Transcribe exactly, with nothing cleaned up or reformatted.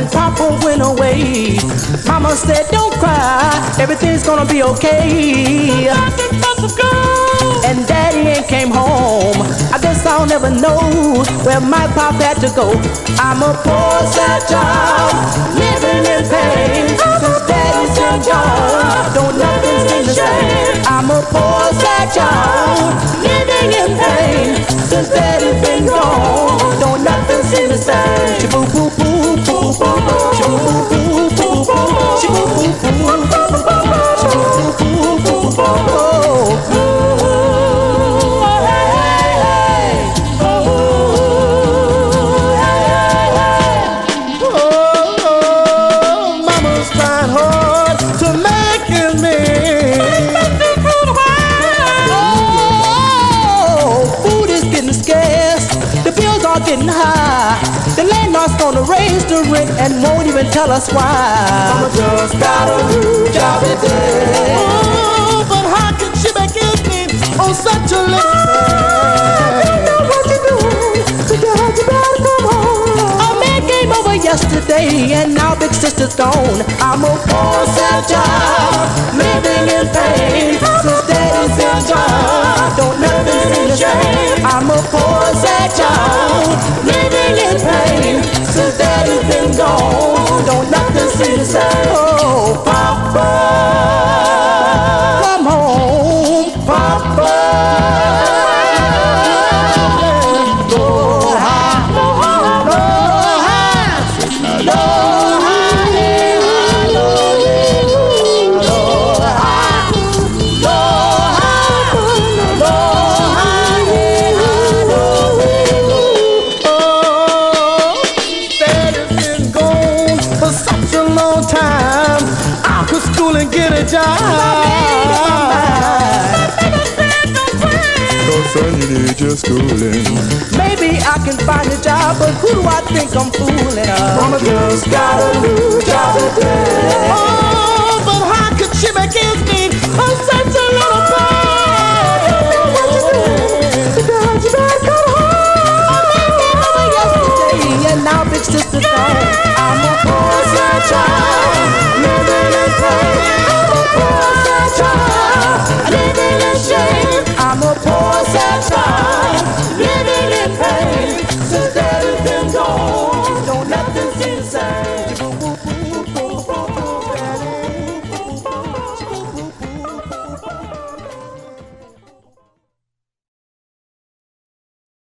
Papa went away. Mama said, don't cry, everything's gonna be okay. And Daddy ain't came home. I guess I'll never know where my pop had to go. I'm a poor sad child, living in pain. Since Daddy's been gone, don't nothing seem the same. I'm a poor sad child, living in pain. Since Daddy's been gone, don't nothing seem the same. Shiboo boo boo boo boo, shiboo boo boo boo, shiboo boo boo boo, shiboo boo boo boo. Getting high. The landlord's gonna raise the rent and won't even tell us why. Mama just got a new job today. Oh, but how can she make it in on such a little pay? I don't know what to do, so Dad, you better come home. A man came over yesterday and now big sister's gone. I'm a poor sad child, living in pain. Since Daddy's been gone, don't nothing seem the same. I'm a poor sad child, living in pain. Since Daddy's been gone, don't nothing seem the same. Oh, Papa, come home, Papa. Go high, go high, go high, go son, you need your schooling. Maybe I can find a job, but who do I think I'm fooling? Mama just got a new job today. Oh, but how could she make it